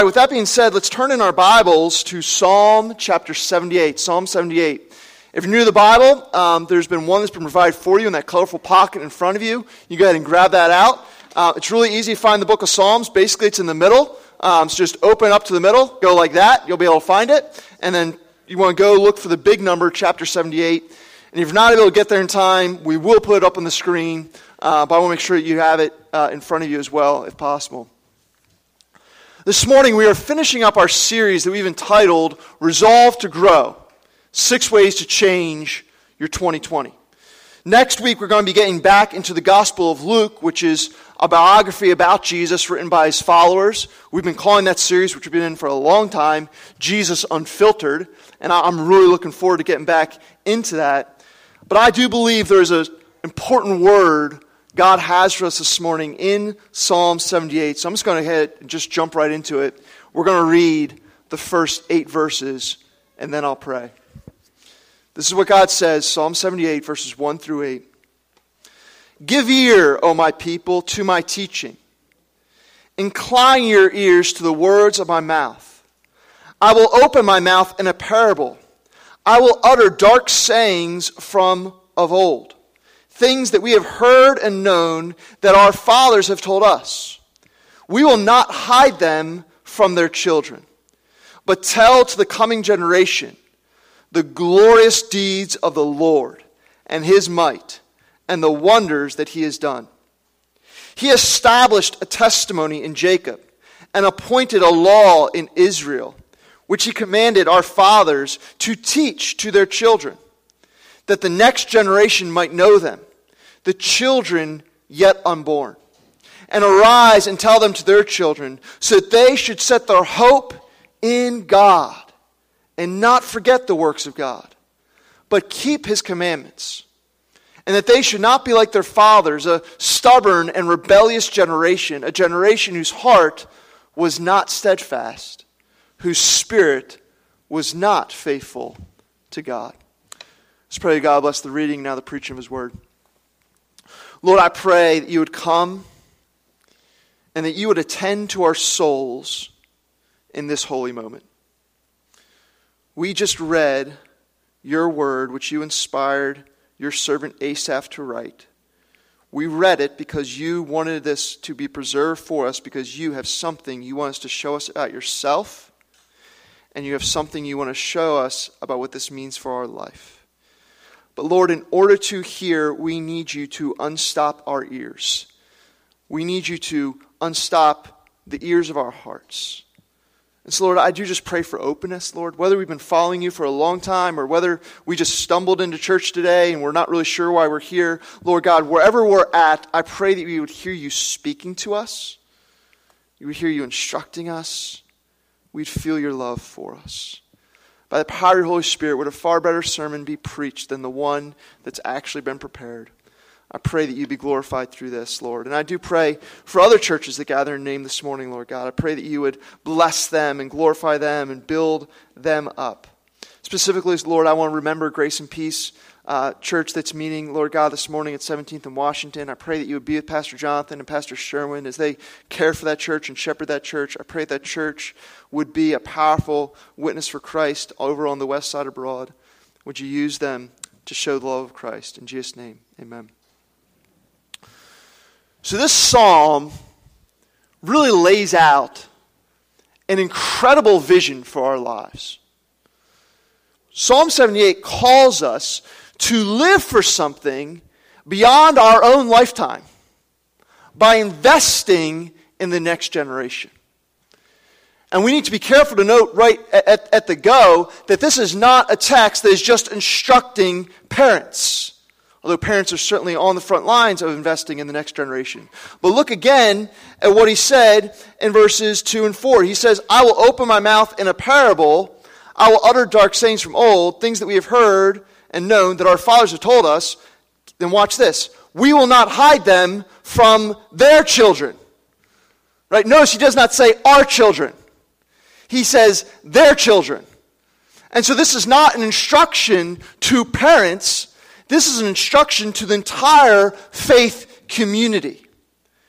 With that being said, let's turn in our Bibles to Psalm chapter 78. Psalm 78. If you're new to the Bible, there's been one that's been provided for you in that colorful pocket in front of you. You go ahead and grab that out. It's really easy to find the book of Psalms. Basically, it's in the middle. So just open up to the middle, go like that. You'll be able to find it. And then you want to go look for the big number, chapter 78. And if you're not able to get there in time, we will put it up on the screen. But I want to make sure that you have it in front of you as well, if possible. This morning, we are finishing up our series that we've entitled, Resolve to Grow, 6 Ways to Change Your 2020. Next week, we're going to be getting back into the Gospel of Luke, which is a biography about Jesus written by his followers. We've been calling that series, which we've been in for a long time, Jesus Unfiltered, and I'm really looking forward to getting back into that. But I do believe there's an important word God has for us this morning in Psalm 78. So I'm just going to head and just jump right into it. We're going to read the first 8 verses, and then I'll pray. This is what God says, Psalm 78, verses 1 through 8. Give ear, O my people, to my teaching. Incline your ears to the words of my mouth. I will open my mouth in a parable. I will utter dark sayings from of old, things that we have heard and known that our fathers have told us. We will not hide them from their children, but tell to the coming generation the glorious deeds of the Lord and his might and the wonders that he has done. He established a testimony in Jacob and appointed a law in Israel, which he commanded our fathers to teach to their children, that the next generation might know them, the children yet unborn, and arise and tell them to their children, so that they should set their hope in God and not forget the works of God, but keep his commandments, and that they should not be like their fathers, a stubborn and rebellious generation, a generation whose heart was not steadfast, whose spirit was not faithful to God. Let's pray to God bless the reading, now the preaching of his word. Lord, I pray that you would come and that you would attend to our souls in this holy moment. We just read your word, which you inspired your servant Asaph to write. We read it because you wanted this to be preserved for us, because you have something you want us to show us about yourself, and you have something you want to show us about what this means for our life. But Lord, in order to hear, we need you to unstop our ears. We need you to unstop the ears of our hearts. And so, Lord, I do just pray for openness, Lord. Whether we've been following you for a long time or whether we just stumbled into church today and we're not really sure why we're here, Lord God, wherever we're at, I pray that we would hear you speaking to us. We would hear you instructing us. We'd feel your love for us. By the power of your Holy Spirit, would a far better sermon be preached than the one that's actually been prepared. I pray that you be glorified through this, Lord. And I do pray for other churches that gather in your name this morning, Lord God. I pray that you would bless them and glorify them and build them up. Specifically, Lord, I want to remember Grace and Peace Church that's meeting, Lord God, this morning at 17th and Washington. I pray that you would be with Pastor Jonathan and Pastor Sherwin as they care for that church and shepherd that church. I pray that church would be a powerful witness for Christ over on the west side of Broad. Would you use them to show the love of Christ? In Jesus' name, amen. So this psalm really lays out an incredible vision for our lives. Psalm 78 calls us to live for something beyond our own lifetime by investing in the next generation. And we need to be careful to note right at the go that this is not a text that is just instructing parents. Although parents are certainly on the front lines of investing in the next generation. But look again at what he said in verses 2 and 4. He says, I will open my mouth in a parable. I will utter dark sayings from old, things that we have heard and known that our fathers have told us. Then watch this. We will not hide them from their children. Right? Notice he does not say our children. He says their children. And so this is not an instruction to parents. This is an instruction to the entire faith community.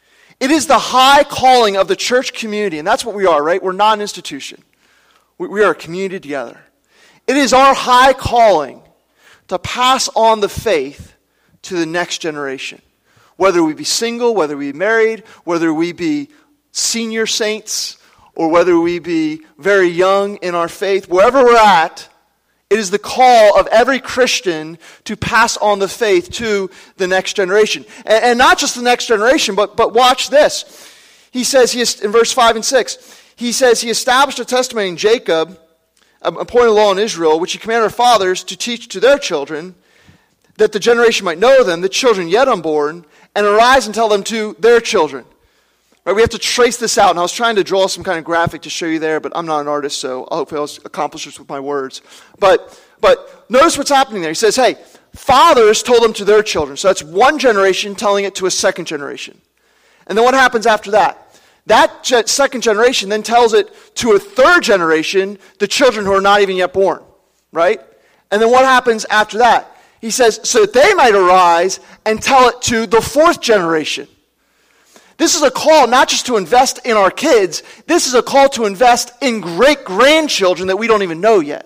It is the high calling of the church community, and that's what we are, right? We're not an institution. We are a community together. It is our high calling to pass on the faith to the next generation. Whether we be single, whether we be married, whether we be senior saints, or whether we be very young in our faith, wherever we're at, it is the call of every Christian to pass on the faith to the next generation. And not just the next generation, but watch this. He says, in verse 5 and 6, he says, he established a testimony in Jacob, appointed law in Israel, which he commanded our fathers to teach to their children, that the generation might know them, the children yet unborn, and arise and tell them to their children. Right, we have to trace this out, and I was trying to draw some kind of graphic to show you there, but I'm not an artist, so I hope I'll accomplish this with my words. But notice what's happening there. He says, hey, fathers told them to their children. So that's one generation telling it to a second generation. And then what happens after that? That second generation then tells it to a third generation, the children who are not even yet born. Right? And then what happens after that? He says, so that they might arise and tell it to the fourth generation. This is a call not just to invest in our kids, this is a call to invest in great-grandchildren that we don't even know yet.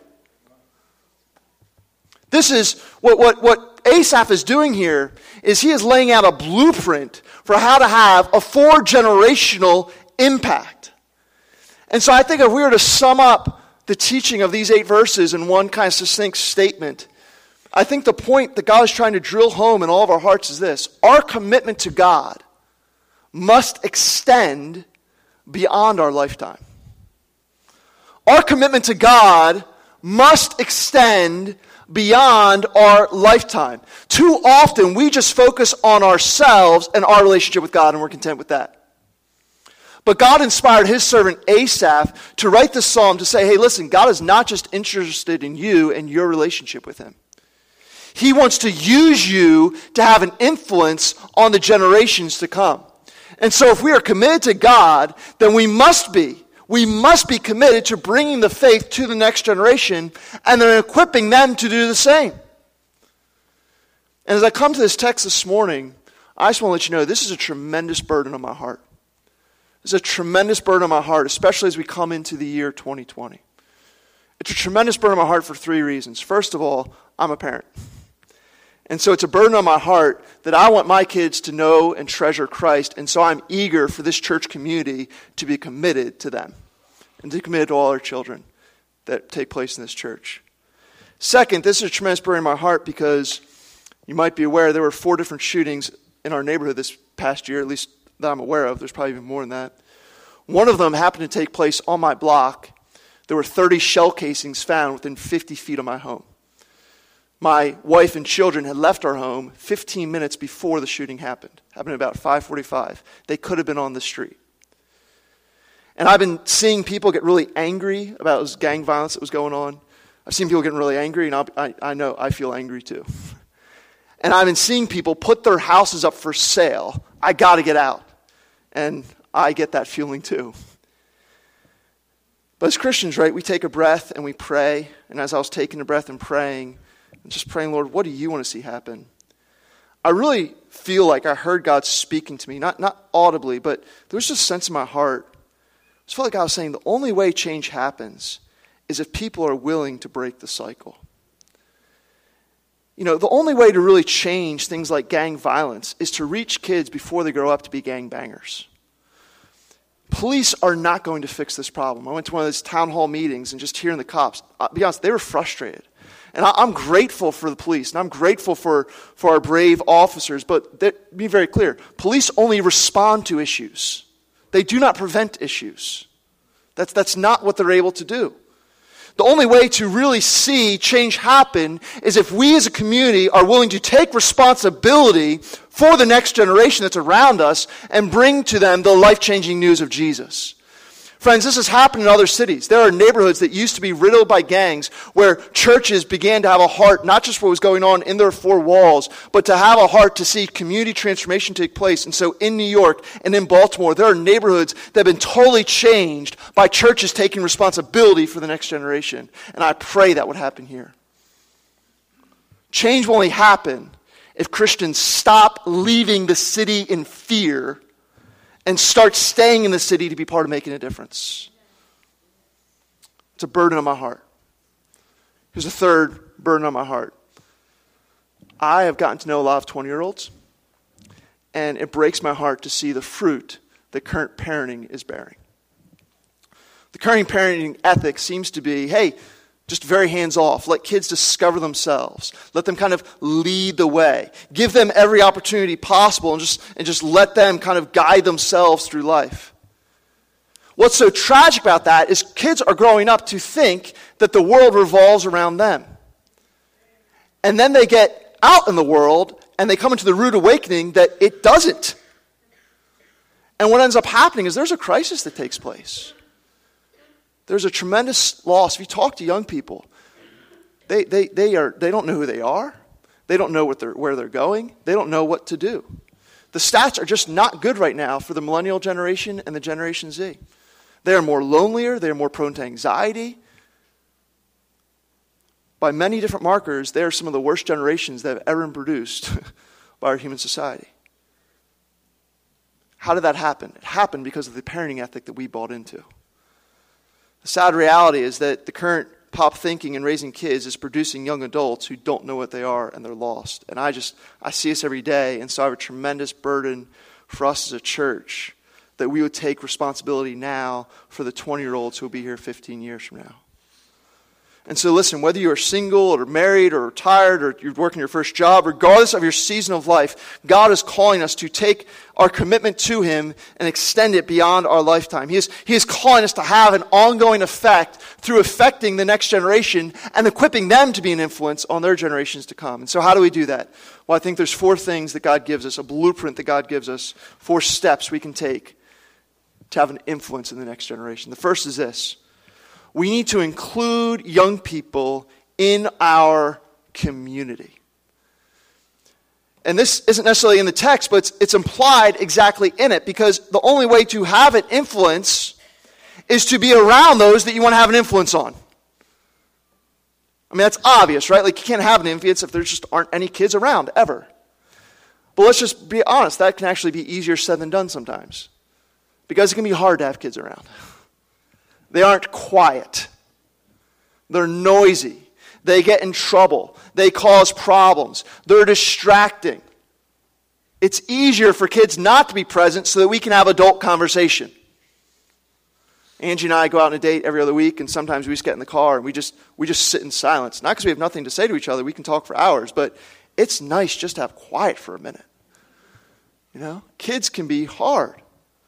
This is what Asaph is doing here, is he is laying out a blueprint for how to have a 4-generational impact. And so I think if we were to sum up the teaching of these 8 verses in one kind of succinct statement, I think the point that God is trying to drill home in all of our hearts is this: our commitment to God must extend beyond our lifetime. Our commitment to God must extend beyond our lifetime. Too often we just focus on ourselves and our relationship with God, and we're content with that. But God inspired his servant Asaph to write this psalm to say, hey, listen, God is not just interested in you and your relationship with him. He wants to use you to have an influence on the generations to come. And so if we are committed to God, then we must be committed to bringing the faith to the next generation and then equipping them to do the same. And as I come to this text this morning, I just want to let you know this is a tremendous burden on my heart. This is a tremendous burden on my heart, especially as we come into the year 2020. It's a tremendous burden on my heart for 3 reasons. First of all, I'm a parent. And so it's a burden on my heart that I want my kids to know and treasure Christ. And so I'm eager for this church community to be committed to them and to be committed to all our children that take place in this church. Second, this is a tremendous burden in my heart because you might be aware there were 4 different shootings in our neighborhood this past year, at least that I'm aware of. There's probably even more than that. One of them happened to take place on my block. There were 30 shell casings found within 50 feet of my home. My wife and children had left our home 15 minutes before the shooting happened. Happened at about 5:45. They could have been on the street. And I've been seeing people get really angry about this gang violence that was going on. I've seen people getting really angry, and I know I feel angry too. And I've been seeing people put their houses up for sale. I got to get out. And I get that feeling too. But as Christians, right, we take a breath and we pray. And as I was taking a breath and praying, just praying, Lord, what do you want to see happen? I really feel like I heard God speaking to me, not audibly, but there was just a sense in my heart. I just felt like God was saying the only way change happens is if people are willing to break the cycle. You know, the only way to really change things like gang violence is to reach kids before they grow up to be gangbangers. Police are not going to fix this problem. I went to one of those town hall meetings and just hearing the cops, I'll be honest, they were frustrated. And I'm grateful for the police, and I'm grateful for our brave officers, but be very clear, police only respond to issues. They do not prevent issues. That's not what they're able to do. The only way to really see change happen is if we as a community are willing to take responsibility for the next generation that's around us and bring to them the life-changing news of Jesus. Friends, this has happened in other cities. There are neighborhoods that used to be riddled by gangs where churches began to have a heart, not just what was going on in their 4 walls, but to have a heart to see community transformation take place. And so in New York and in Baltimore, there are neighborhoods that have been totally changed by churches taking responsibility for the next generation. And I pray that would happen here. Change will only happen if Christians stop leaving the city in fear and start staying in the city to be part of making a difference. It's a burden on my heart. Here's a third burden on my heart. I have gotten to know a lot of 20-year-olds, and it breaks my heart to see the fruit that current parenting is bearing. The current parenting ethic seems to be, hey, just very hands-off. Let kids discover themselves. Let them kind of lead the way. Give them every opportunity possible and just let them kind of guide themselves through life. What's so tragic about that is kids are growing up to think that the world revolves around them. And then they get out in the world and they come into the rude awakening that it doesn't. And what ends up happening is there's a crisis that takes place. There's a tremendous loss. If you talk to young people, they don't know who they are. They don't know where they're going. They don't know what to do. The stats are just not good right now for the millennial generation and the Generation Z. They are more lonelier. They are more prone to anxiety. By many different markers, they are some of the worst generations that have ever been produced by our human society. How did that happen? It happened because of the parenting ethic that we bought into. The sad reality is that the current pop thinking and raising kids is producing young adults who don't know what they are and they're lost. And I see this every day, and so I have a tremendous burden for us as a church that we would take responsibility now for the 20-year-olds who will be here 15 years from now. And so listen, whether you are single or married or retired or you're working your first job, regardless of your season of life, God is calling us to take our commitment to Him and extend it beyond our lifetime. He is calling us to have an ongoing effect through affecting the next generation and equipping them to be an influence on their generations to come. And so how do we do that? Well, I think there's 4 things that God gives us, a blueprint that God gives us, 4 steps we can take to have an influence in the next generation. The first is this. We need to include young people in our community. And this isn't necessarily in the text, but it's implied exactly in it, because the only way to have an influence is to be around those that you want to have an influence on. I mean, that's obvious, right? Like, you can't have an influence if there just aren't any kids around, ever. But let's just be honest, that can actually be easier said than done sometimes, because it can be hard to have kids around. They aren't quiet. They're noisy. They get in trouble. They cause problems. They're distracting. It's easier for kids not to be present so that we can have adult conversation. Angie and I go out on a date every other week, and sometimes we just get in the car and we just sit in silence. Not because we have nothing to say to each other. We can talk for hours, but it's nice just to have quiet for a minute. You know, kids can be hard.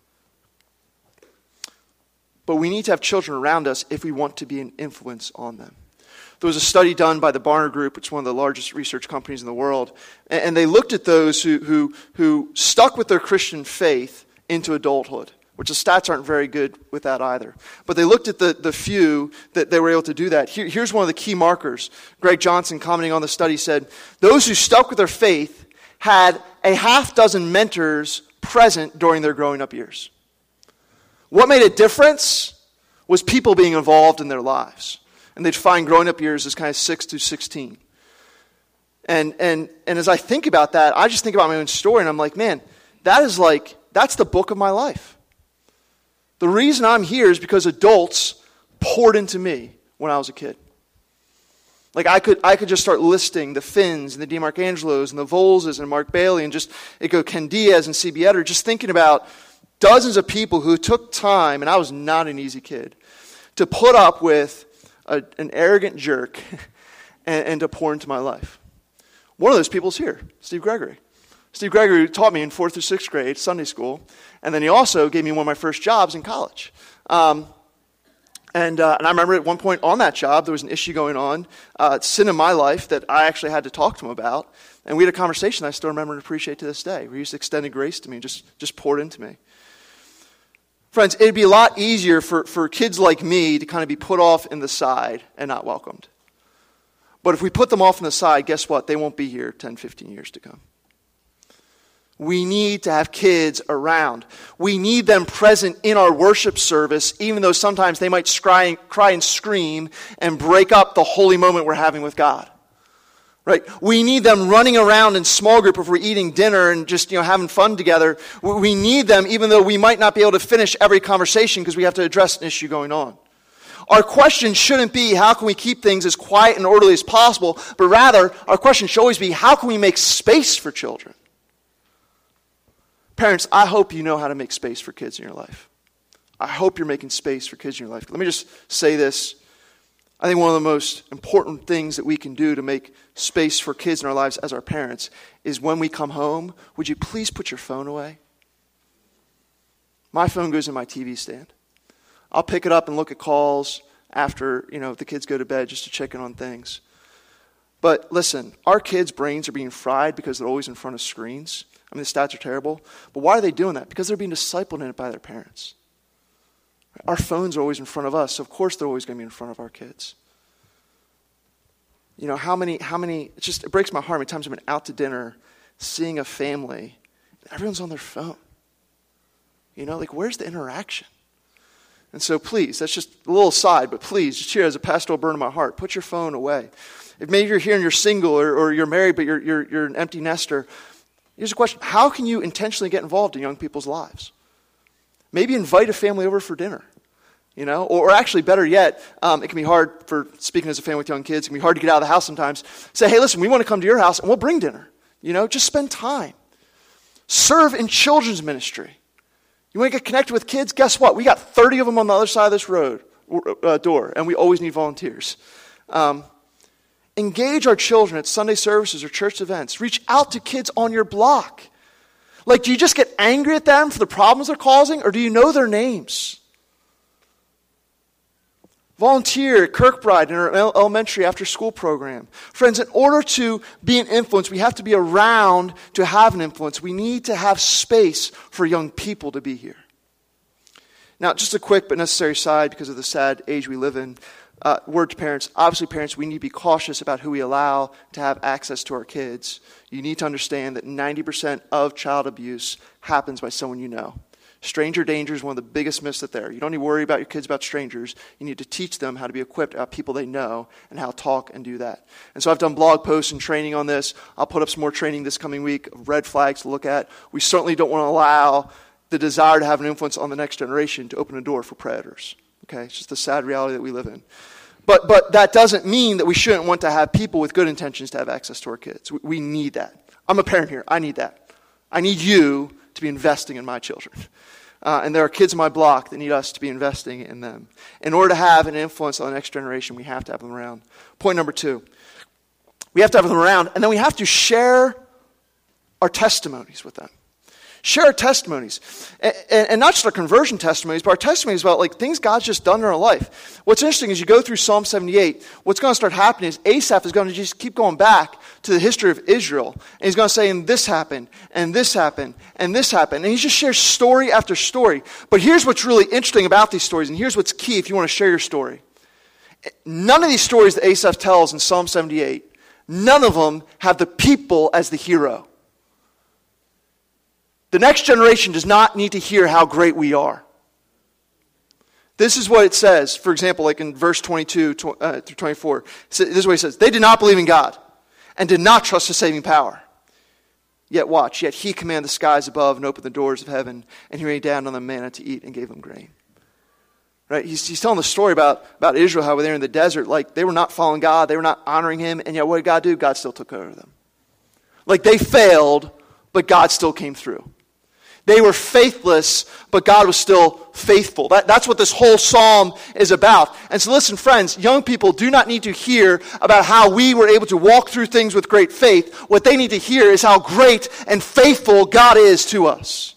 But we need to have children around us if we want to be an influence on them. There was a study done by the Barna Group, which is one of the largest research companies in the world, and they looked at those who stuck with their Christian faith into adulthood, which the stats aren't very good with that either. But they looked at the few that they were able to do that. Here's one of the key markers. Greg Johnson, commenting on the study, said, those who stuck with their faith had a half dozen mentors present during their growing up years. What made a difference was people being involved in their lives. And they'd find growing up years as kind of 6 to 16. And as I think about that, I just think about my own story, and I'm like, man, that's the book of my life. The reason I'm here is because adults poured into me when I was a kid. Like, I could just start listing the Finns and the DiMarcangelos and the Volzes and Mark Bailey and just go Ken Diaz and C.B. Etter, just thinking about dozens of people who took time, and I was not an easy kid, to put up with an arrogant jerk and to pour into my life. One of those people is here, Steve Gregory. Steve Gregory taught me in 4th through 6th grade, Sunday school, and then he also gave me one of my first jobs in college. And I remember at one point on that job, there was an issue going on, sin in my life that I actually had to talk to him about. And we had a conversation I still remember and appreciate to this day, where he just extended grace to me, just poured into me. Friends, it'd be a lot easier for kids like me to kind of be put off in the side and not welcomed. But if we put them off in the side, guess what? They won't be here 10, 15 years to come. We need to have kids around. We need them present in our worship service, even though sometimes they might cry and scream and break up the holy moment we're having with God. Right? We need them running around in small group if we're eating dinner and just having fun together. We need them even though we might not be able to finish every conversation because we have to address an issue going on. Our question shouldn't be how can we keep things as quiet and orderly as possible, but rather our question should always be how can we make space for children? Parents, I hope you know how to make space for kids in your life. I hope you're making space for kids in your life. Let me just say this. I think one of the most important things that we can do to make space for kids in our lives as our parents is when we come home, would you please put your phone away? My phone goes in my TV stand. I'll pick it up and look at calls after, the kids go to bed just to check in on things. But listen, our kids' brains are being fried because they're always in front of screens. I mean, the stats are terrible. But why are they doing that? Because they're being discipled in it by their parents. Our phones are always in front of us, so of course they're always going to be in front of our kids. How many, it breaks my heart how many times I've been out to dinner, seeing a family, everyone's on their phone. Where's the interaction? And so please, that's just a little aside, but please, just here as a pastoral burden in my heart, put your phone away. If maybe you're here and you're single or you're married but you're an empty nester, here's a question. How can you intentionally get involved in young people's lives? Maybe invite a family over for dinner, or actually better yet, it can be hard for speaking as a family with young kids. It can be hard to get out of the house sometimes. Say, hey, listen, we want to come to your house and we'll bring dinner. Just spend time. Serve in children's ministry. You want to get connected with kids? Guess what? We got 30 of them on the other side of this door, and we always need volunteers. Engage our children at Sunday services or church events. Reach out to kids on your block. Do you just get angry at them for the problems they're causing, or do you know their names? Volunteer at Kirkbride in our elementary after-school program. Friends, in order to be an influence, we have to be around to have an influence. We need to have space for young people to be here. Now, just a quick but necessary side because of the sad age we live in. Word to parents. Obviously, parents, we need to be cautious about who we allow to have access to our kids. You need to understand that 90% of child abuse happens by someone you know. Stranger danger is one of the biggest myths that there. You don't need to worry about your kids about strangers. You need to teach them how to be equipped about people they know and how to talk and do that. And so I've done blog posts and training on this. I'll put up some more training this coming week of red flags to look at. We certainly don't want to allow the desire to have an influence on the next generation to open a door for predators. Okay, it's just the sad reality that we live in. But that doesn't mean that we shouldn't want to have people with good intentions to have access to our kids. We need that. I'm a parent here. I need that. I need you to be investing in my children. And there are kids in my block that need us to be investing in them. In order to have an influence on the next generation, we have to have them around. Point number 2. We have to have them around, and then we have to share our testimonies with them. Share our testimonies. And not just our conversion testimonies, but our testimonies about things God's just done in our life. What's interesting is you go through Psalm 78, what's going to start happening is Asaph is going to just keep going back to the history of Israel. And he's going to say, and this happened, and this happened, and this happened. And he just shares story after story. But here's what's really interesting about these stories, and here's what's key if you want to share your story. None of these stories that Asaph tells in Psalm 78, none of them have the people as the hero. The next generation does not need to hear how great we are. This is what it says, for example, in verse 22 through 24. This is what he says. They did not believe in God and did not trust his saving power. Yet watch, yet he commanded the skies above and opened the doors of heaven, and he rained down on them manna to eat and gave them grain. Right? He's telling the story about Israel, how they were in the desert. They were not following God, they were not honoring him, and yet what did God do? God still took care of them. They failed, but God still came through. They were faithless, but God was still faithful. That's what this whole psalm is about. And so listen, friends, young people do not need to hear about how we were able to walk through things with great faith. What they need to hear is how great and faithful God is to us.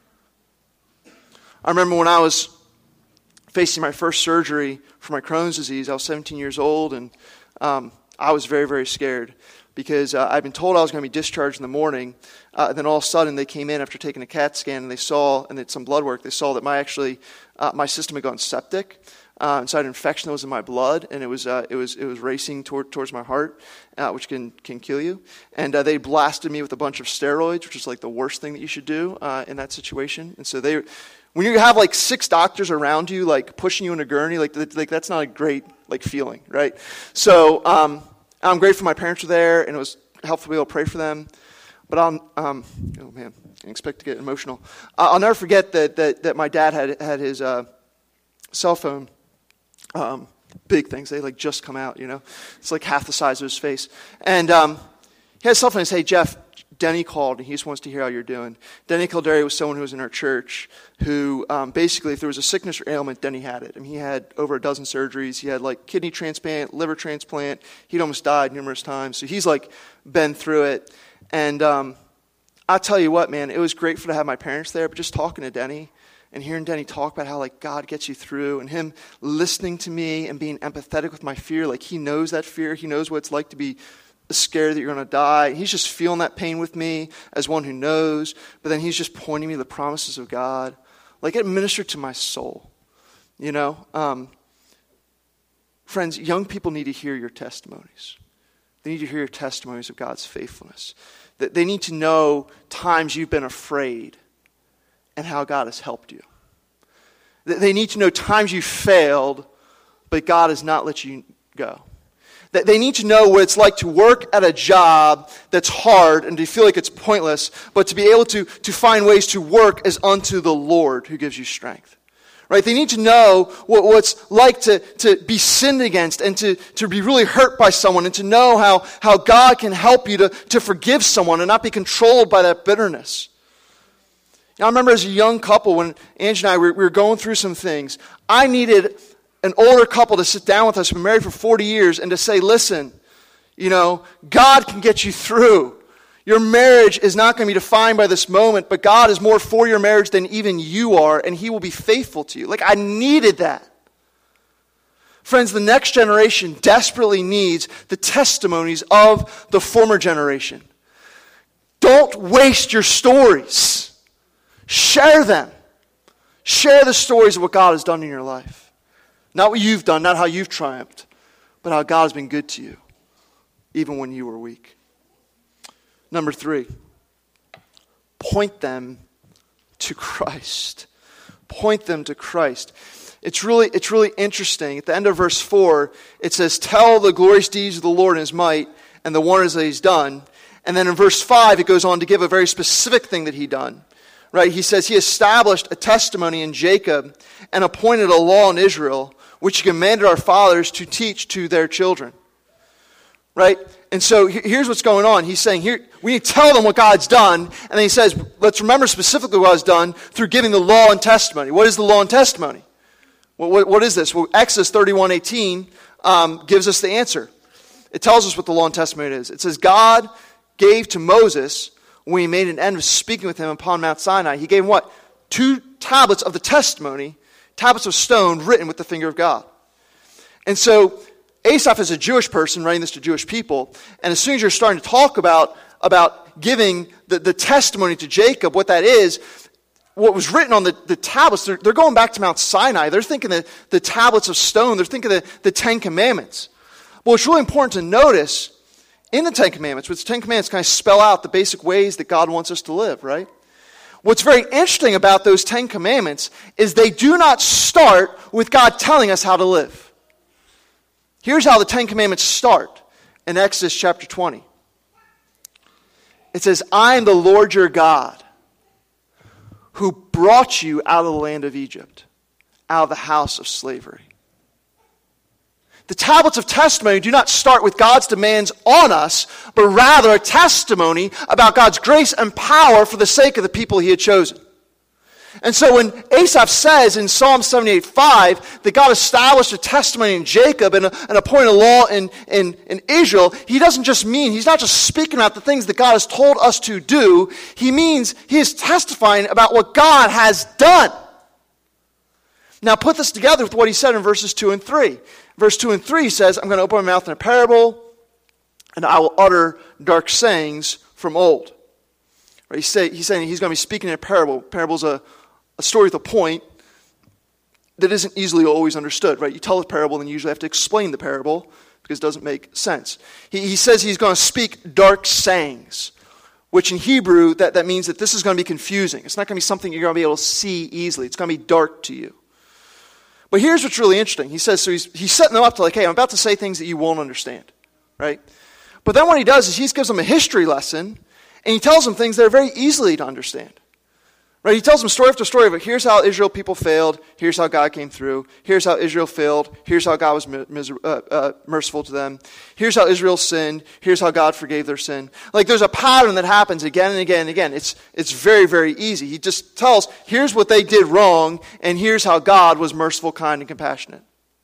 I remember when I was facing my first surgery for my Crohn's disease. I was 17 years old, and I was very, very scared because I'd been told I was going to be discharged in the morning. Then all of a sudden they came in after taking a CAT scan and they saw, and did some blood work, they saw that my system had gone septic. And so I had an infection that was in my blood, and it was racing towards my heart, which can kill you. And they blasted me with a bunch of steroids, which is the worst thing that you should do in that situation. And so when you have 6 doctors around you, pushing you in a gurney, that's not a great feeling, right? So I'm grateful my parents were there, and it was helpful to be able to pray for them. But oh man, I didn't expect to get emotional. I'll never forget that my dad had his cell phone. Big things, they like just come out, It's like half the size of his face. And he had a cell phone and said, "Hey, Jeff, Denny called, and he just wants to hear how you're doing." Denny Kildare was someone who was in our church who basically, if there was a sickness or ailment, Denny had it. I mean, he had over a dozen surgeries. He had like kidney transplant, liver transplant. He'd almost died numerous times. So he's like been through it. And I'll tell you what, man, it was grateful to have my parents there, but just talking to Denny and hearing Denny talk about how like God gets you through, and him listening to me and being empathetic with my fear, like he knows that fear. He knows what it's like to be scared that you're going to die. He's just feeling that pain with me as one who knows, but then he's just pointing me to the promises of God. Like it ministered to my soul, Friends, young people need to hear your testimonies. They need to hear your testimonies of God's faithfulness. That they need to know times you've been afraid and how God has helped you. They need to know times you failed, but God has not let you go. They need to know what it's like to work at a job that's hard and to feel like it's pointless, but to be able to find ways to work as unto the Lord who gives you strength. Right? They need to know what's like to be sinned against and to be really hurt by someone, and to know how God can help you to forgive someone and not be controlled by that bitterness. I remember as a young couple, when Angie and I we were going through some things, I needed an older couple to sit down with us, who've been married for 40 years, and to say, listen, God can get you through. Your marriage is not going to be defined by this moment, but God is more for your marriage than even you are, and he will be faithful to you. Like, I needed that. Friends, the next generation desperately needs the testimonies of the former generation. Don't waste your stories. Share them. Share the stories of what God has done in your life. Not what you've done, not how you've triumphed, but how God has been good to you, even when you were weak. Number 3, point them to Christ. Point them to Christ. It's really interesting. At the end of verse 4, it says, "Tell the glorious deeds of the Lord and his might, and the wonders that he's done." And then in verse 5, it goes on to give a very specific thing that he done. Right? He says, "He established a testimony in Jacob and appointed a law in Israel, which he commanded our fathers to teach to their children." Right? And so here's what's going on. He's saying, here we need to tell them what God's done. And then he says, let's remember specifically what God's done through giving the law and testimony. What is the law and testimony? What is this? Well, Exodus 31:18 gives us the answer. It tells us what the law and testimony is. It says, God gave to Moses, when he made an end of speaking with him upon Mount Sinai, he gave him what? 2 tablets of the testimony, tablets of stone written with the finger of God. And so Asaph is a Jewish person writing this to Jewish people, and as soon as you're starting to talk about giving the testimony to Jacob, what that is, what was written on the tablets, they're going back to Mount Sinai. They're thinking the tablets of stone. They're thinking the 10 Commandments. Well, it's really important to notice in the 10 Commandments, which the 10 Commandments kind of spell out the basic ways that God wants us to live, right? What's very interesting about those 10 Commandments is they do not start with God telling us how to live. Here's how the 10 Commandments start in Exodus chapter 20. It says, "I am the Lord your God, who brought you out of the land of Egypt, out of the house of slavery." The tablets of testimony do not start with God's demands on us, but rather a testimony about God's grace and power for the sake of the people he had chosen. And so when Asaph says in Psalm 78:5 that God established a testimony in Jacob and appointed a law in Israel, he doesn't just mean, he's not just speaking about the things that God has told us to do. He means he is testifying about what God has done. Now put this together with what he said in verses 2 and 3. Verse 2 and 3 he says, "I'm going to open my mouth in a parable, and I will utter dark sayings from old." Right? He's saying he's going to be speaking in a parable. Parable's a story with a point that isn't easily always understood. Right? You tell a parable, and you usually have to explain the parable because it doesn't make sense. He says he's going to speak dark sayings, which in Hebrew, that means that this is going to be confusing. It's not going to be something you're going to be able to see easily. It's going to be dark to you. But here's what's really interesting. He says, so he's setting them up to like, hey, I'm about to say things that you won't understand. right? But then what he does is he gives them a history lesson, and he tells them things that are very easily to understand. Right? He tells them story after story of it. Here's how Israel people failed. Here's how God came through. Here's how Israel failed. Here's how God was merciful to them. Here's how Israel sinned. Here's how God forgave their sin. Like there's a pattern that happens again and again and again. It's very, very easy. He just tells, here's what they did wrong, and here's how God was merciful, kind, and compassionate.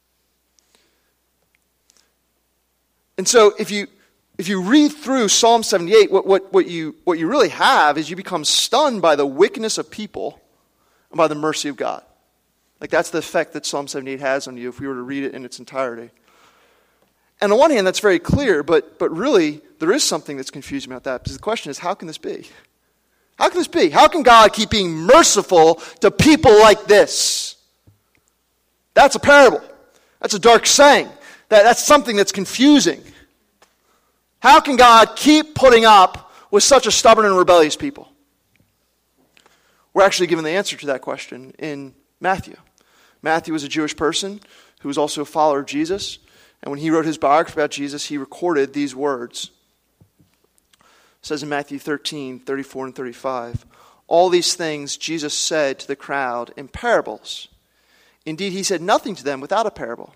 And so if you read through Psalm 78, what you really have is you become stunned by the wickedness of people and by the mercy of God. Like that's the effect that Psalm 78 has on you if we were to read it in its entirety. And on one hand, that's very clear, but really there is something that's confusing about that. Because the question is, how can this be? How can this be? How can God keep being merciful to people like this? That's a parable. That's a dark saying. That's something that's confusing. How can God keep putting up with such a stubborn and rebellious people? We're actually given the answer to that question in Matthew. Matthew was a Jewish person who was also a follower of Jesus. And when he wrote his biography about Jesus, he recorded these words. It says in Matthew 13, 34 and 35, all these things Jesus said to the crowd in parables. Indeed, he said nothing to them without a parable.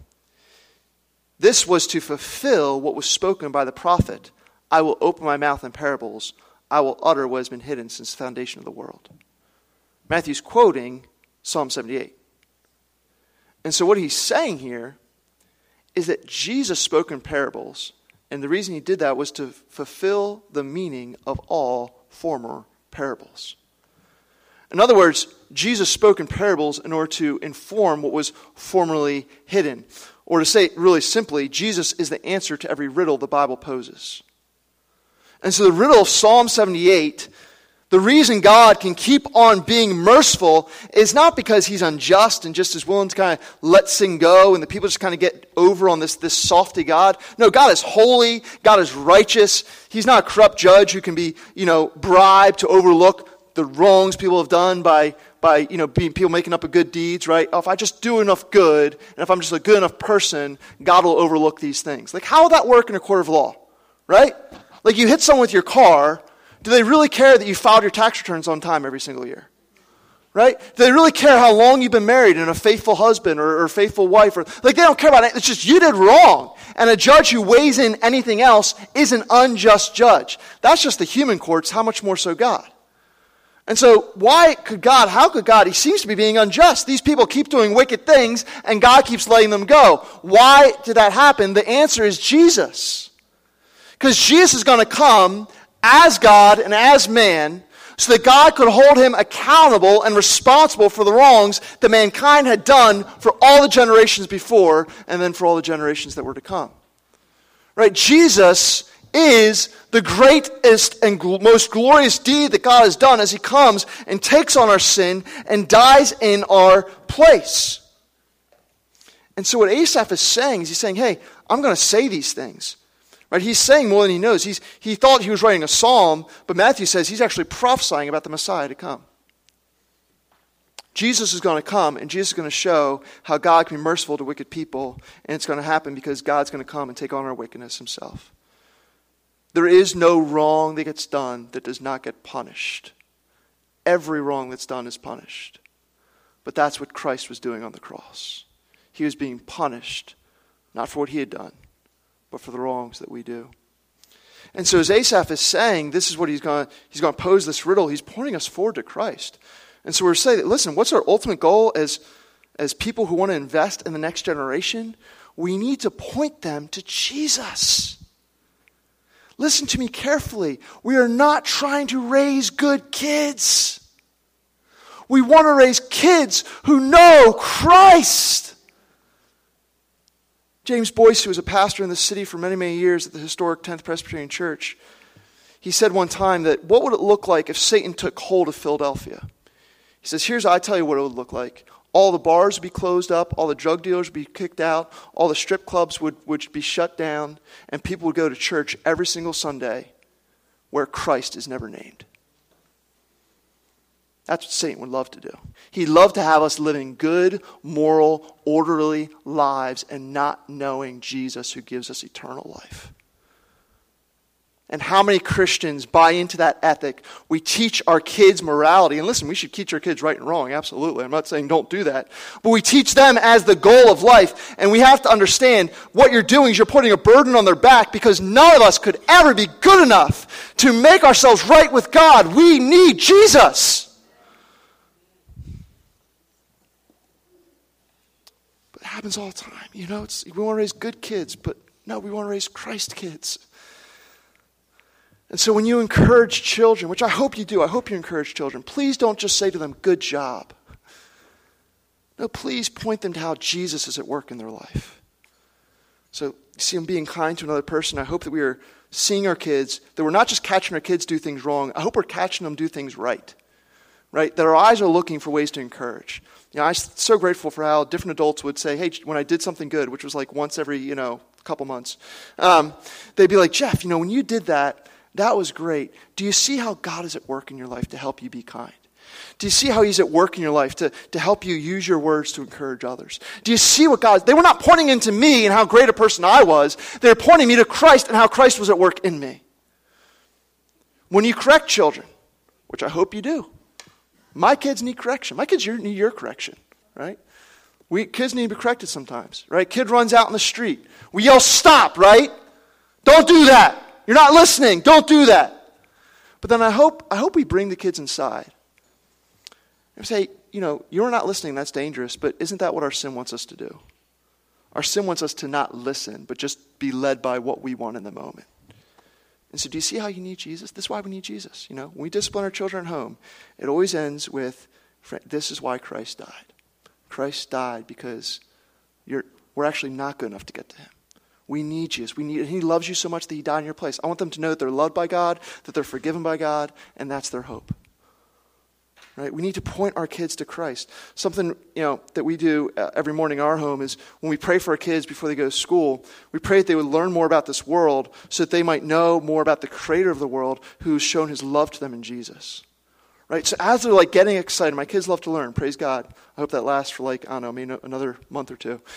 This was to fulfill what was spoken by the prophet. I will open my mouth in parables. I will utter what has been hidden since the foundation of the world. Matthew's quoting Psalm 78. And so what he's saying here is that Jesus spoke in parables, and the reason he did that was to fulfill the meaning of all former parables. In other words, Jesus spoke in parables in order to inform what was formerly hidden. Or to say it really simply, Jesus is the answer to every riddle the Bible poses. And so the riddle of Psalm 78, the reason God can keep on being merciful is not because he's unjust and just is willing to kind of let sin go and the people just kind of get over on this softy God. No, God is holy. God is righteous. He's not a corrupt judge who can be, bribed to overlook the wrongs people have done by being people making up good deeds, right? Oh, if I just do enough good, and if I'm just a good enough person, God will overlook these things. Like, how will that work in a court of law, right? Like, you hit someone with your car, do they really care that you filed your tax returns on time every single year? Right? Do they really care how long you've been married and a faithful husband or faithful wife? They don't care about it. It's just you did wrong. And a judge who weighs in anything else is an unjust judge. That's just the human courts. How much more so God? And so how could God, he seems to be being unjust. These people keep doing wicked things and God keeps letting them go. Why did that happen? The answer is Jesus. Because Jesus is going to come as God and as man so that God could hold him accountable and responsible for the wrongs that mankind had done for all the generations before and then for all the generations that were to come. Right? Jesus is the greatest and most glorious deed that God has done as he comes and takes on our sin and dies in our place. And so what Asaph is saying is he's saying, hey, I'm going to say these things. Right? He's saying more than he knows. He thought he was writing a psalm, but Matthew says he's actually prophesying about the Messiah to come. Jesus is going to come, and Jesus is going to show how God can be merciful to wicked people, and it's going to happen because God's going to come and take on our wickedness himself. There is no wrong that gets done that does not get punished. Every wrong that's done is punished. But that's what Christ was doing on the cross. He was being punished, not for what he had done, but for the wrongs that we do. And so as Asaph is saying, this is what he's going to pose this riddle. He's pointing us forward to Christ. And so we're saying that, listen, what's our ultimate goal as people who want to invest in the next generation? We need to point them to Jesus. Listen to me carefully. We are not trying to raise good kids. We want to raise kids who know Christ. James Boyce, who was a pastor in the city for many, many years at the historic 10th Presbyterian Church, he said one time that what would it look like if Satan took hold of Philadelphia? He says, I tell you what it would look like. All the bars would be closed up, all the drug dealers would be kicked out, all the strip clubs would be shut down, and people would go to church every single Sunday where Christ is never named. That's what Satan would love to do. He'd love to have us living good, moral, orderly lives and not knowing Jesus who gives us eternal life. And how many Christians buy into that ethic? We teach our kids morality. And listen, we should teach our kids right and wrong, absolutely. I'm not saying don't do that. But we teach them as the goal of life. And we have to understand what you're doing is you're putting a burden on their back because none of us could ever be good enough to make ourselves right with God. We need Jesus. But it happens all the time. We want to raise good kids, but no, we want to raise Christ kids. And so when you encourage children, which I hope you do, I hope you encourage children, please don't just say to them, good job. No, please point them to how Jesus is at work in their life. So you see them being kind to another person. I hope that we are seeing our kids, that we're not just catching our kids do things wrong. I hope we're catching them do things right. That our eyes are looking for ways to encourage. I'm so grateful for how different adults would say, hey, when I did something good, which was like once every, couple months, they'd be like, Jeff, when you did that, that was great. Do you see how God is at work in your life to help you be kind? Do you see how he's at work in your life to help you use your words to encourage others? Do you see what they were not pointing into me and how great a person I was. They were pointing me to Christ and how Christ was at work in me. When you correct children, which I hope you do, my kids need correction. My kids need your correction, right? Kids need to be corrected sometimes, right? Kid runs out in the street. We yell, stop, right? Don't do that. You're not listening. Don't do that. But then I hope we bring the kids inside and say, you're not listening. That's dangerous. But isn't that what our sin wants us to do? Our sin wants us to not listen, but just be led by what we want in the moment. And so do you see how you need Jesus? This is why we need Jesus. When we discipline our children at home, it always ends with, this is why Christ died. Christ died because we're actually not good enough to get to him. We need Jesus. He loves you so much that he died in your place. I want them to know that they're loved by God, that they're forgiven by God, and that's their hope. Right? We need to point our kids to Christ. Something that we do every morning in our home is when we pray for our kids before they go to school, we pray that they would learn more about this world so that they might know more about the creator of the world who's shown his love to them in Jesus. Right? So as they're getting excited, my kids love to learn, praise God. I hope that lasts for maybe another month or two.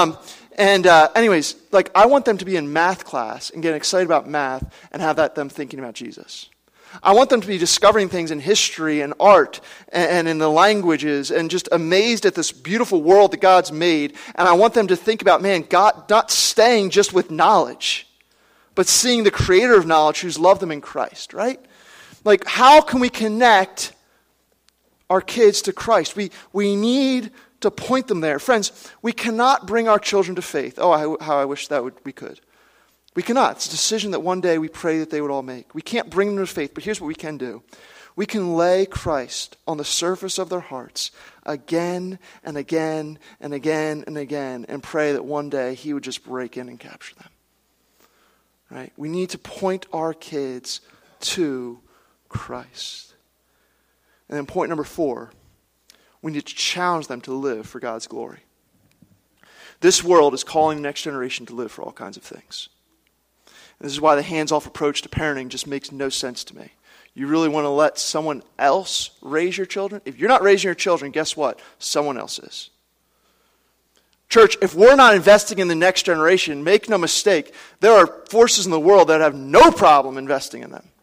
Anyways, I want them to be in math class and get excited about math and have them thinking about Jesus. I want them to be discovering things in history and art and in the languages and just amazed at this beautiful world that God's made. And I want them to think about, God not staying just with knowledge, but seeing the creator of knowledge who's loved them in Christ, right? How can we connect our kids to Christ? We need to point them there. Friends, we cannot bring our children to faith. Oh, how I wish we could. We cannot. It's a decision that one day we pray that they would all make. We can't bring them to faith, but here's what we can do. We can lay Christ on the surface of their hearts again and again and again and again and pray that one day he would just break in and capture them. Right? We need to point our kids to Christ. And then point number 4, we need to challenge them to live for God's glory. This world is calling the next generation to live for all kinds of things. And this is why the hands-off approach to parenting just makes no sense to me. You really want to let someone else raise your children? If you're not raising your children, guess what? Someone else is. Church, if we're not investing in the next generation, make no mistake, there are forces in the world that have no problem investing in them.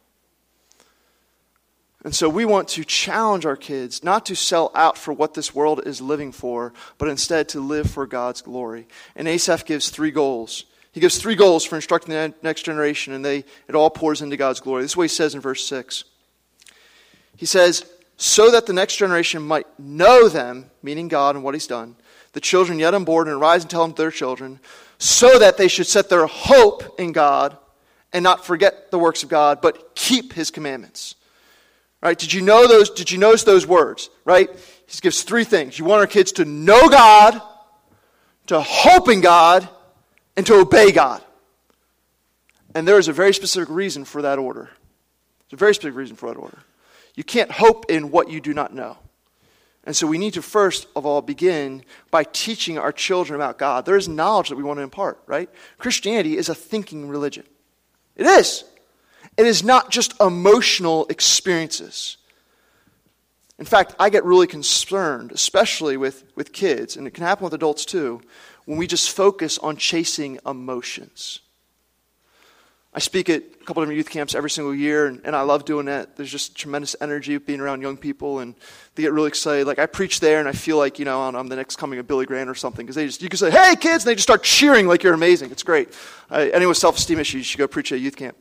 And so we want to challenge our kids not to sell out for what this world is living for, but instead to live for God's glory. And Asaph gives 3 goals. He gives 3 goals for instructing the next generation, and it all pours into God's glory. This is what he says in verse 6. He says, so that the next generation might know them, meaning God and what he's done, the children yet unborn, and arise and tell them to their children, so that they should set their hope in God and not forget the works of God, but keep his commandments. Right? Did you notice those words? Right? He gives 3 things. You want our kids to know God, to hope in God, and to obey God. And there is a very specific reason for that order. There's a very specific reason for that order. You can't hope in what you do not know. And so we need to first of all begin by teaching our children about God. There is knowledge that we want to impart, right? Christianity is a thinking religion. It is. It is not just emotional experiences. In fact, I get really concerned, especially with kids, and it can happen with adults too, when we just focus on chasing emotions. I speak at a couple of different youth camps every single year, and I love doing that. There's just tremendous energy of being around young people, and they get really excited. Like, I preach there, and I feel like, I'm the next coming of Billy Graham or something, because you can say, hey, kids, and they just start cheering like you're amazing. It's great. Anyone with self-esteem issues, you should go preach at a youth camp.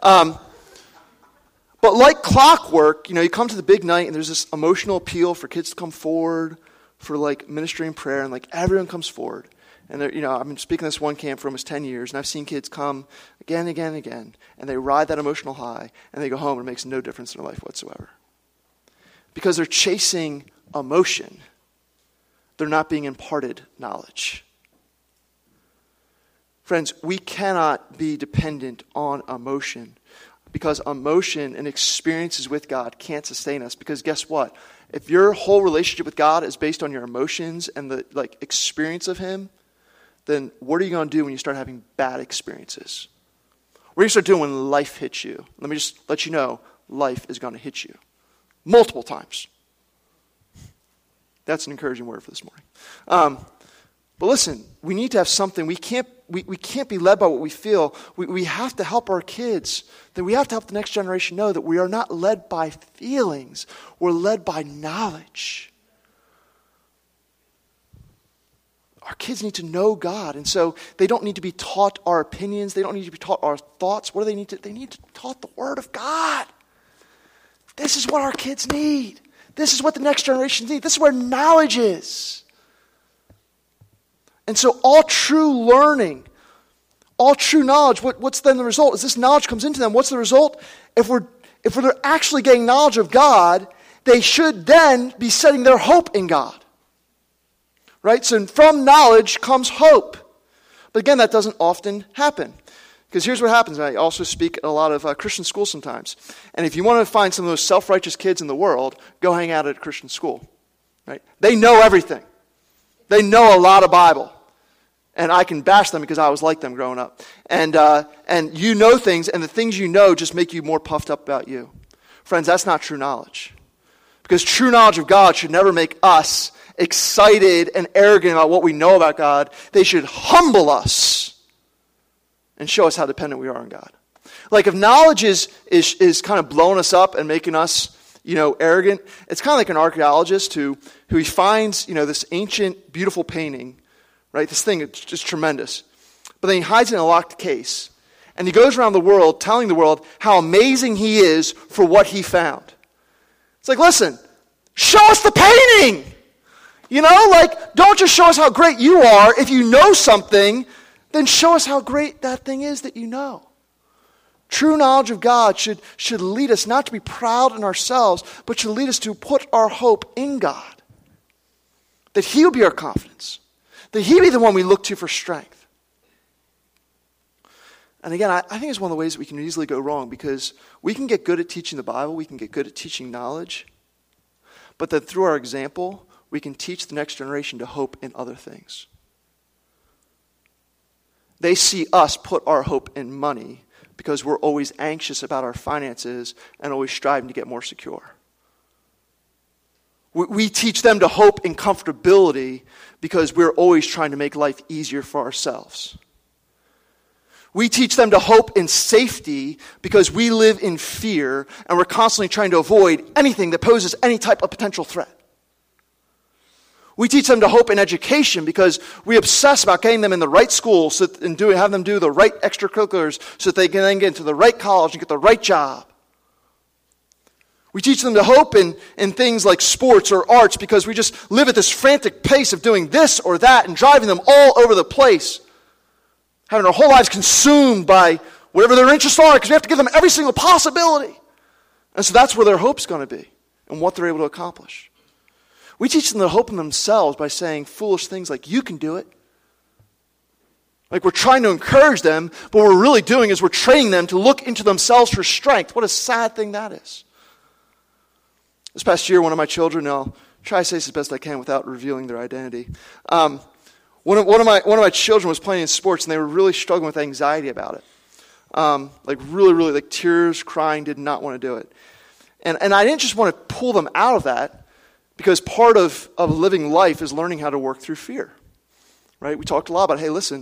But like clockwork, you come to the big night, and there's this emotional appeal for kids to come forward for, like, ministry and prayer, and, like, everyone comes forward. And I've been speaking this one camp for almost 10 years, and I've seen kids come again and again and again, and they ride that emotional high, and they go home, and it makes no difference in their life whatsoever. Because they're chasing emotion. They're not being imparted knowledge. Friends, we cannot be dependent on emotion, because emotion and experiences with God can't sustain us. Because guess what? If your whole relationship with God is based on your emotions and the experience of Him, then what are you going to do when you start having bad experiences? What are you going to start doing when life hits you? Let me just let you know, life is going to hit you. Multiple times. That's an encouraging word for this morning. But listen, we need to have something. We can't be led by what we feel. We have to help our kids. That we have to help the next generation know that we are not led by feelings. We're led by knowledge. Our kids need to know God, and so they don't need to be taught our opinions. They don't need to be taught our thoughts. What do they need to? They need to be taught the Word of God. This is what our kids need. This is what the next generation needs. This is where knowledge is. And so all true learning, all true knowledge, what's then the result? As this knowledge comes into them, what's the result? If they're actually getting knowledge of God, they should then be setting their hope in God. Right? So from knowledge comes hope. But again, that doesn't often happen. Because here's what happens. I also speak at a lot of Christian schools sometimes. And if you want to find some of those self-righteous kids in the world, go hang out at a Christian school. Right? They know everything. They know a lot of Bible. And I can bash them because I was like them growing up. And you know things, and the things you know just make you more puffed up about you. Friends, that's not true knowledge. Because true knowledge of God should never make us excited and arrogant about what we know about God. They should humble us and show us how dependent we are on God. Like if knowledge is kind of blowing us up and making us, arrogant, it's kind of like an archaeologist who he finds, this ancient, beautiful painting, right? This thing, it's just tremendous. But then he hides it in a locked case. And he goes around the world telling the world how amazing he is for what he found. It's like, listen, show us the painting! Don't just show us how great you are. If you know something, then show us how great that thing is that you know. True knowledge of God should lead us not to be proud in ourselves, but should lead us to put our hope in God. That He will be our confidence. That He be the one we look to for strength. And again, I think it's one of the ways that we can easily go wrong, because we can get good at teaching the Bible, we can get good at teaching knowledge, but then through our example, we can teach the next generation to hope in other things. They see us put our hope in money because we're always anxious about our finances and always striving to get more secure. We teach them to hope in comfortability because we're always trying to make life easier for ourselves. We teach them to hope in safety because we live in fear and we're constantly trying to avoid anything that poses any type of potential threat. We teach them to hope in education because we obsess about getting them in the right school and have them do the right extracurriculars so that they can then get into the right college and get the right job. We teach them to hope in things like sports or arts because we just live at this frantic pace of doing this or that and driving them all over the place, having our whole lives consumed by whatever their interests are because we have to give them every single possibility. And so that's where their hope's going to be and what they're able to accomplish. We teach them to hope in themselves by saying foolish things like, you can do it. Like we're trying to encourage them, but what we're really doing is we're training them to look into themselves for strength. What a sad thing that is. This past year, one of my children, I'll try to say this as best I can without revealing their identity. One of my children was playing in sports, and they were really struggling with anxiety about it. Really, tears, crying, did not want to do it. And I didn't just want to pull them out of that, because part of living life is learning how to work through fear, right? We talked a lot about, hey, listen,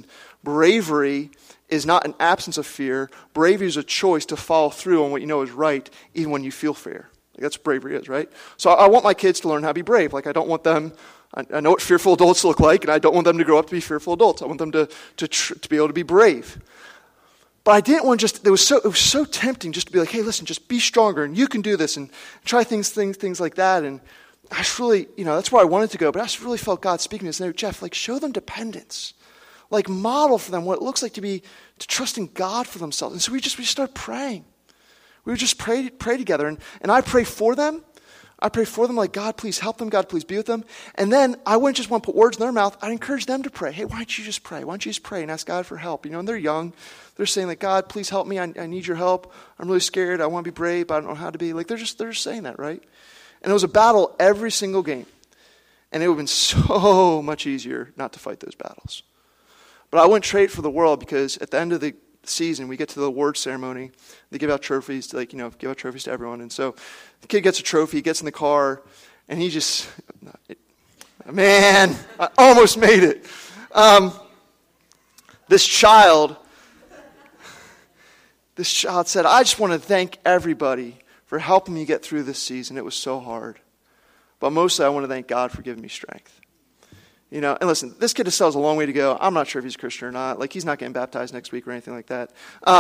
bravery is not an absence of fear. Bravery is a choice to follow through on what you know is right, even when you feel fear. That's what bravery is, right? So I want my kids to learn how to be brave. Like, I don't want them, I know what fearful adults look like, and I don't want them to grow up to be fearful adults. I want them to be able to be brave. But I didn't want it was so tempting just to be like, hey, listen, just be stronger, and you can do this, and try things like that. And I just really, that's where I wanted to go. But I just really felt God speaking to us. And Jeff, like, show them dependence. Like, model for them what it looks like to trust in God for themselves. And so we started praying. We would just pray together. And I pray for them. I pray for them like, God, please help them. God, please be with them. And then I wouldn't just want to put words in their mouth. I'd encourage them to pray. Hey, why don't you just pray? Why don't you just pray and ask God for help? And they're young. They're saying like, God, please help me. I need your help. I'm really scared. I want to be brave, but I don't know how to be. Like, they're just saying that, right? And it was a battle every single game. And it would have been so much easier not to fight those battles. But I wouldn't trade for the world, because at the end of the season, we get to the award ceremony. They give out trophies to give out trophies to everyone. And so the kid gets a trophy, he gets in the car, and he just, man, I almost made it. This child said, I just want to thank everybody for helping me get through this season. It was so hard. But mostly I want to thank God for giving me strength. And listen, this kid still has a long way to go. I'm not sure if he's a Christian or not. Like, he's not getting baptized next week or anything like that.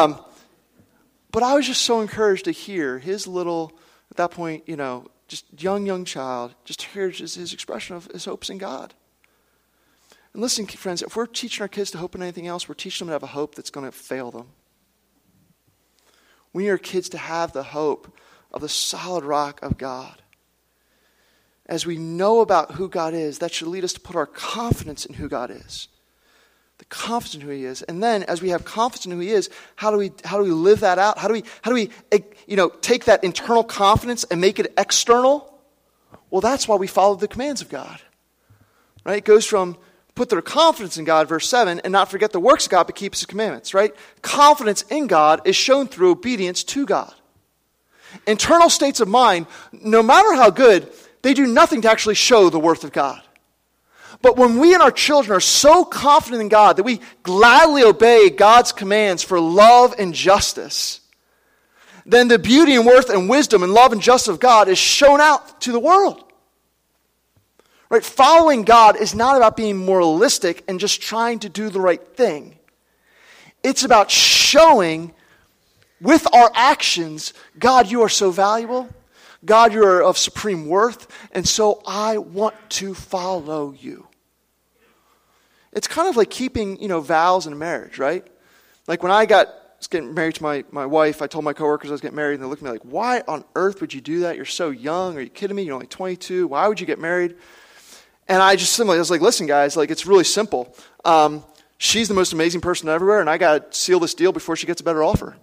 But I was just so encouraged to hear his little, at that point, just young child, just hear his expression of his hopes in God. And listen, friends, if we're teaching our kids to hope in anything else, we're teaching them to have a hope that's going to fail them. We need our kids to have the hope of the solid rock of God. As we know about who God is, that should lead us to put our confidence in who God is. The confidence in who He is. And then, as we have confidence in who He is, how do we live that out? How do we take that internal confidence and make it external? Well, that's why we follow the commands of God. Right? It goes from put their confidence in God, verse 7, and not forget the works of God, but keep His commandments. Right? Confidence in God is shown through obedience to God. Internal states of mind, no matter how good, they do nothing to actually show the worth of God. But when we and our children are so confident in God that we gladly obey God's commands for love and justice, then the beauty and worth and wisdom and love and justice of God is shown out to the world. Right? Following God is not about being moralistic and just trying to do the right thing. It's about showing with our actions, God, you are so valuable. God, you are of supreme worth, and so I want to follow you. It's kind of like keeping, vows in a marriage, right? Like when I was getting married to my wife, I told my coworkers I was getting married, and they looked at me like, why on earth would you do that? You're so young. Are you kidding me? You're only 22. Why would you get married? And I was like, listen, guys, like, it's really simple. She's the most amazing person everywhere, and I got to seal this deal before she gets a better offer.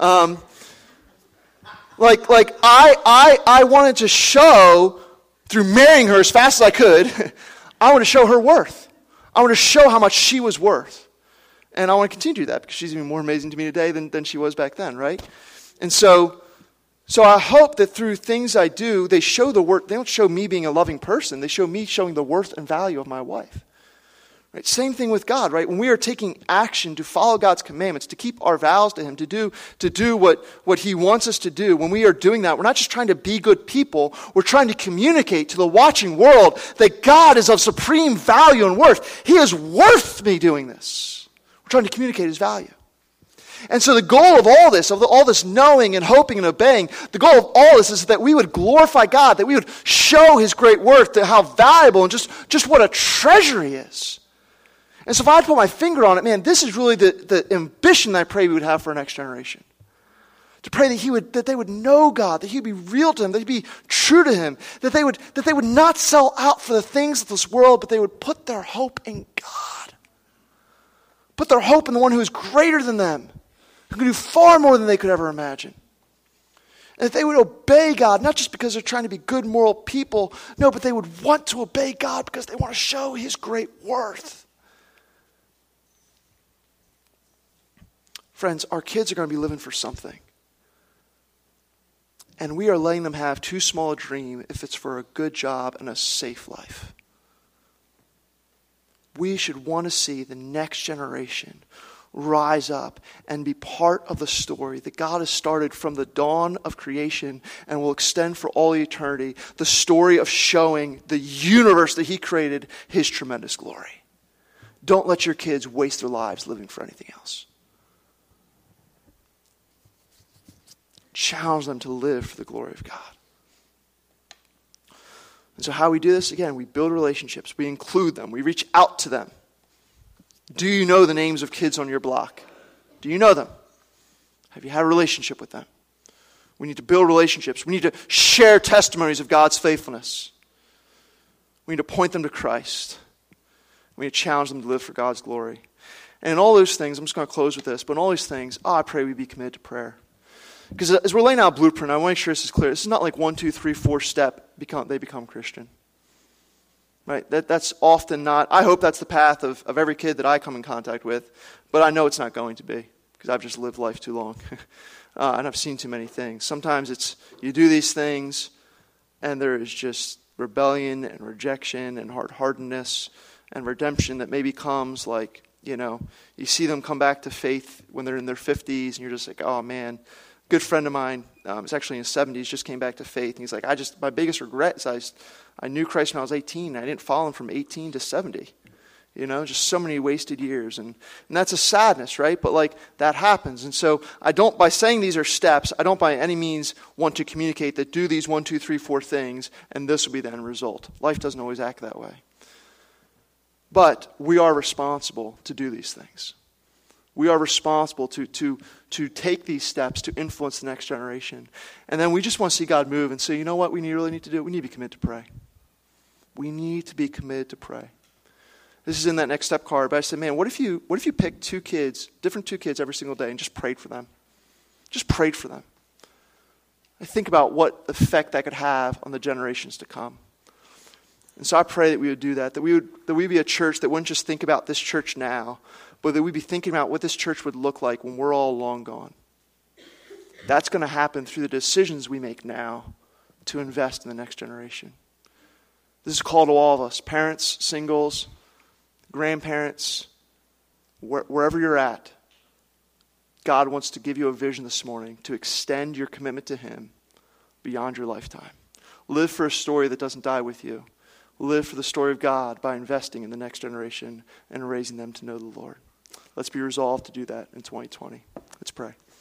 I wanted to show, through marrying her as fast as I could, I want to show her worth. I want to show how much she was worth. And I want to continue to do that because she's even more amazing to me today than she was back then, right? And so I hope that through things I do, they show the worth. They don't show me being a loving person. They show me showing the worth and value of my wife. Right? Same thing with God, right? When we are taking action to follow God's commandments, to keep our vows to Him, to do what He wants us to do, when we are doing that, we're not just trying to be good people, we're trying to communicate to the watching world that God is of supreme value and worth. He is worth me doing this. We're trying to communicate His value. And so the goal of all this knowing and hoping and obeying, the goal of all this is that we would glorify God, that we would show His great worth, to how valuable and just what a treasure He is. And so if I had to put my finger on it, man, this is really the ambition that I pray we would have for our next generation. To pray that they would know God, that He would be real to them, that He'd be true to Him, that they would not sell out for the things of this world, but they would put their hope in God. Put their hope in the one who is greater than them, who can do far more than they could ever imagine. And that they would obey God, not just because they're trying to be good moral people, no, but they would want to obey God because they want to show His great worth. Friends, our kids are going to be living for something. And we are letting them have too small a dream if it's for a good job and a safe life. we should want to see the next generation rise up and be part of the story that God has started from the dawn of creation and will extend for all eternity, the story of showing the universe that he created his tremendous glory. Don't let your kids waste their lives living for anything else. Challenge them to live for the glory of God. And so how we do this, again, we build relationships, we include them, we reach out to them. Do you know the names of kids on your block? Do you know them? Have you had a relationship with them? We need to build relationships. We need to share testimonies of God's faithfulness. We need to point them to Christ. We need to challenge them to live for God's glory. And in all those things, I'm just going to close with this, but in all these things, I pray we be committed to prayer. Because as we're laying out a blueprint, I want to make sure this is clear. This is not like 1, 2, 3, 4 step, they become Christian. Right? That's often not, I hope that's the path of every kid that I come in contact with, but I know it's not going to be, because I've just lived life too long. And I've seen too many things. Sometimes it's, you do these things, and there is just rebellion and rejection and hard-heartedness and redemption that maybe comes like, you see them come back to faith when they're in their 50s, and you're just like, oh man. Good friend of mine, is actually in his 70s, just came back to faith. And he's like, my biggest regret is I knew Christ when I was 18. And I didn't follow him from 18 to 70. Just so many wasted years. And that's a sadness, right? But like that happens. And so by saying these are steps, I don't by any means want to communicate that do these 1, 2, 3, 4 things, and this will be the end result. Life doesn't always act that way. But we are responsible to do these things. We are responsible to take these steps to influence the next generation. And then we just want to see God move and say, you know what we really need to do? We need to be committed to pray. We need to be committed to pray. This is in that next step card, but I said, man, what if you picked different two kids every single day and just prayed for them? Just prayed for them. I think about what effect that could have on the generations to come. And so I pray that we would do that we'd be a church that wouldn't just think about this church now, but that we'd be thinking about what this church would look like when we're all long gone. That's going to happen through the decisions we make now to invest in the next generation. This is a call to all of us, parents, singles, grandparents, wherever you're at. God wants to give you a vision this morning to extend your commitment to him beyond your lifetime. Live for a story that doesn't die with you. Live for the story of God by investing in the next generation and raising them to know the Lord. Let's be resolved to do that in 2020. Let's pray.